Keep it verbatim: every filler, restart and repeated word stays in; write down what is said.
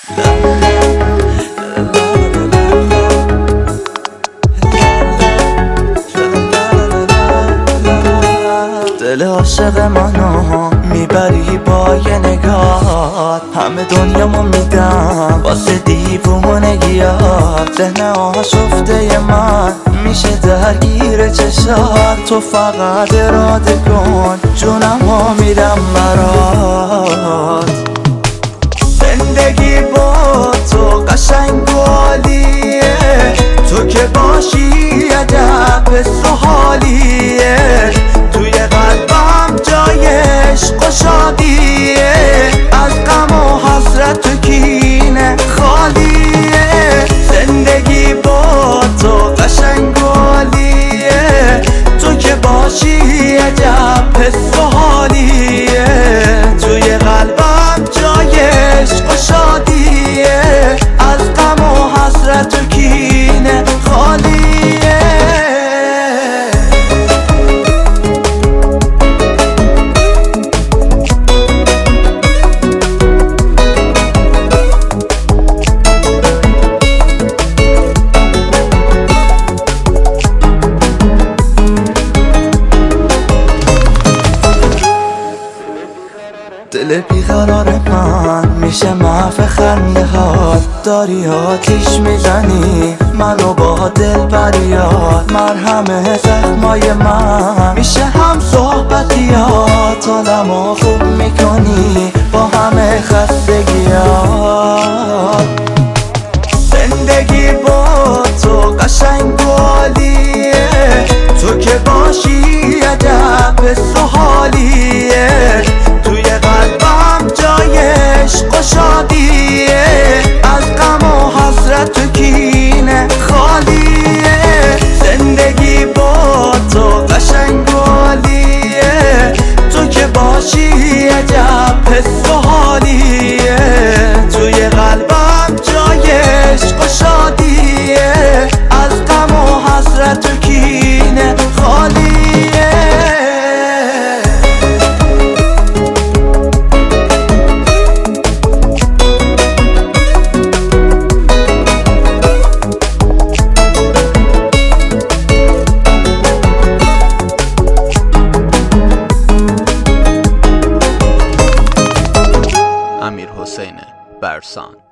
دل عاشق منو میبری با یه نگاه، همه دنیامو میدم واسه دیوونگیات. ذهن آشفته من میشه درگیر چشات، تو فقط اراده کن جونمو میدم برات. زندگی با تو قشنگ و عالیه، تو که باشی عجب حس و حالیه. توی قلبم جای عشق و شادیه، از غم و حسرت و کینه خالیه. زندگی با تو قشنگ و عالیه، تو که باشی عجب حس و حالیه. توی قلبم جای عشق و شادیه، از غم و حسرت و کینه خالیه. دل بیقرار من میشه محو خنده هات، داری آتیش میزنی منو با دل بریات. مرهم زخمای من میشه هم صحبتیات، حالمو خوب میکنی با همه خستگیات. زندگی با تو قشنگ و عالیه، تو که باشی عجب حس و حالیه. توی قلبم جای عشق و شادیه، از غم و حسرت و کینه خالیه. زندگی با تو قشنگ و عالیه، تو که باشی عجب حس و حالیه. توی قلبم جای عشق و شادیه، از غم و حسرت و کینه خالیه. امیرحسین برسان.